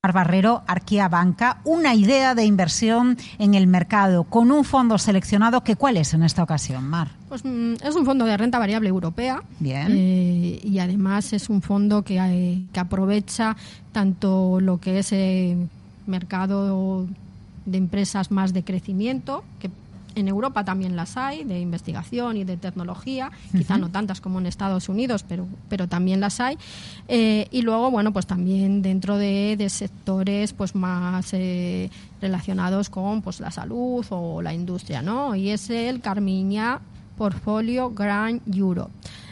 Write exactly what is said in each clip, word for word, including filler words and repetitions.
Barrero, Arquea Banca, una idea de inversión en el mercado con un fondo seleccionado que ¿cuál es en esta ocasión, Mar? Pues es un fondo de renta variable europea. Bien. Eh, y además es un fondo que, eh, que aprovecha tanto lo que es eh, mercado de empresas más de crecimiento, que en Europa también las hay, de investigación y de tecnología, uh-huh. Quizá no tantas como en Estados Unidos, pero, pero también las hay. Eh, y luego, bueno, pues también dentro de, de sectores pues más eh, relacionados con pues la salud o la industria, ¿no? Y es el Carmignac Portfolio Grand Europe.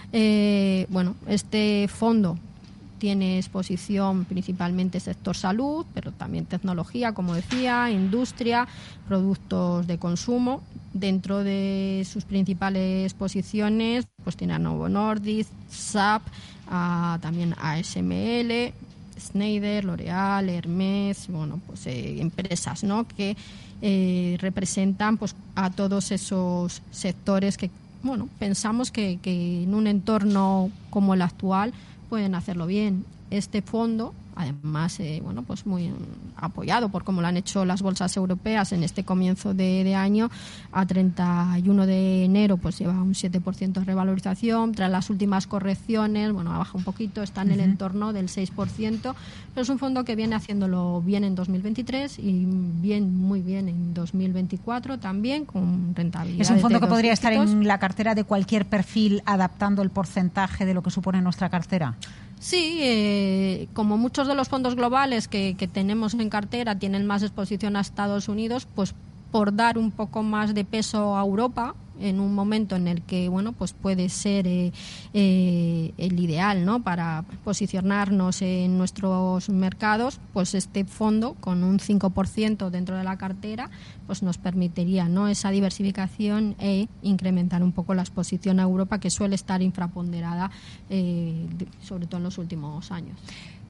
Eh, bueno, este fondo tiene exposición principalmente sector salud, pero también tecnología, como decía, industria, productos de consumo. Dentro de sus principales posiciones, pues tiene a Novo Nordisk, S A P, a, también a A S M L, Schneider, L'Oréal, Hermès, bueno, pues eh, empresas, ¿no?, que eh, representan pues a todos esos sectores que, bueno, pensamos que, que en un entorno como el actual pueden hacerlo bien. Este fondo, además, eh, bueno, pues muy apoyado por cómo lo han hecho las bolsas europeas en este comienzo de, de año, a treinta y uno de enero, pues lleva un siete por ciento de revalorización. Tras las últimas correcciones, bueno, ha bajado un poquito, está en el entorno del seis por ciento, pero es un fondo que viene haciéndolo bien en dos mil veintitrés y bien, muy bien en dos mil veinticuatro también, con rentabilidad. Es un fondo que podría estar en la cartera de cualquier perfil, adaptando el porcentaje de lo que supone nuestra cartera. Sí, eh, como muchos de los fondos globales que, que tenemos en cartera tienen más exposición a Estados Unidos, pues por dar un poco más de peso a Europa en un momento en el que, bueno, pues puede ser eh, eh, el ideal, ¿no?, para posicionarnos en nuestros mercados, pues este fondo con un cinco por ciento dentro de la cartera pues nos permitiría, ¿no?, esa diversificación e incrementar un poco la exposición a Europa, que suele estar infraponderada, eh, sobre todo en los últimos años.